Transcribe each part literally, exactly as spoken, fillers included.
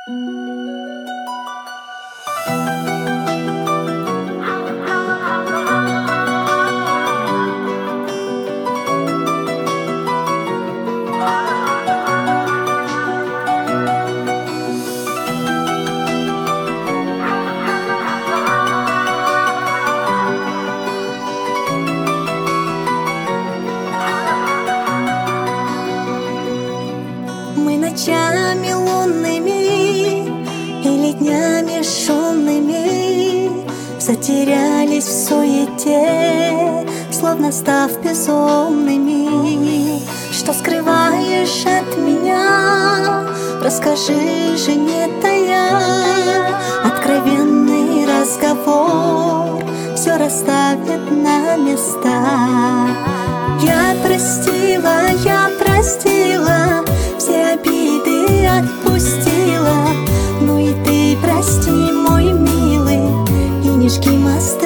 Мы ночами лунными или днями шумными затерялись в суете, словно став безумными. Что скрываешь от меня? Расскажи же, не тая. Откровенный разговор все расставит на места. Я простила, я простила, все обиды отпустила. Ну и ты прости, мой милый, и не жги мосты.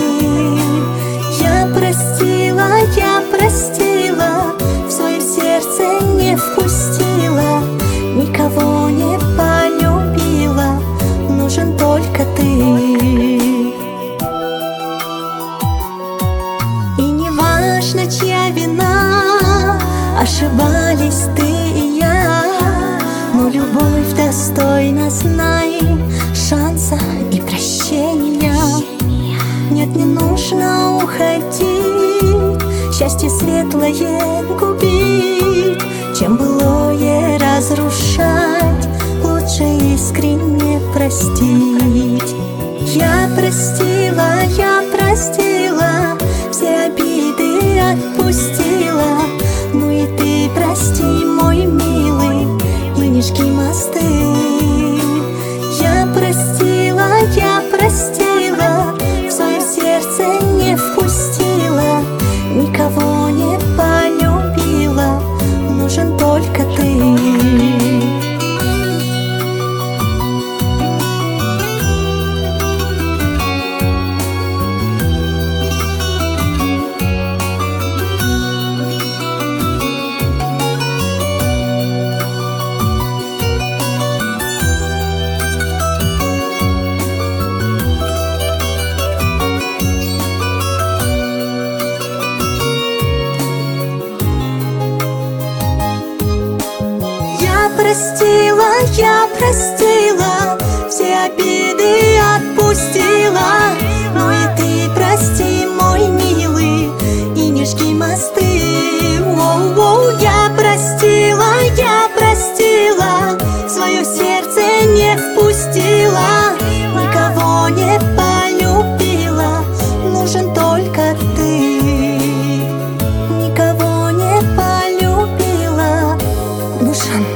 Я простила, я простила, в свое сердце не впустила, никого не полюбила, нужен только ты. И не важно, чья вина, ошибались ты и я, но любовь достойна, знай, шанса и прощения. Нет, не нужно уходить, счастье светлое губить, чем былое разрушать, лучше искренне простить. Я простила, я простила, все обиды отпустила. Ну и ты прости, мой милый, и не жги мосты. Я простила, я простила, в свое сердце не впустила, никого не полюбила, нужен только ты. Простила, я простила, все обиды отпустила. Ну и ты прости, мой милый, и не жги мосты. Воу-воу, я простила, я простила, в свое сердце не впустила, никого не полюбила, нужен только ты. Никого не полюбила, нужен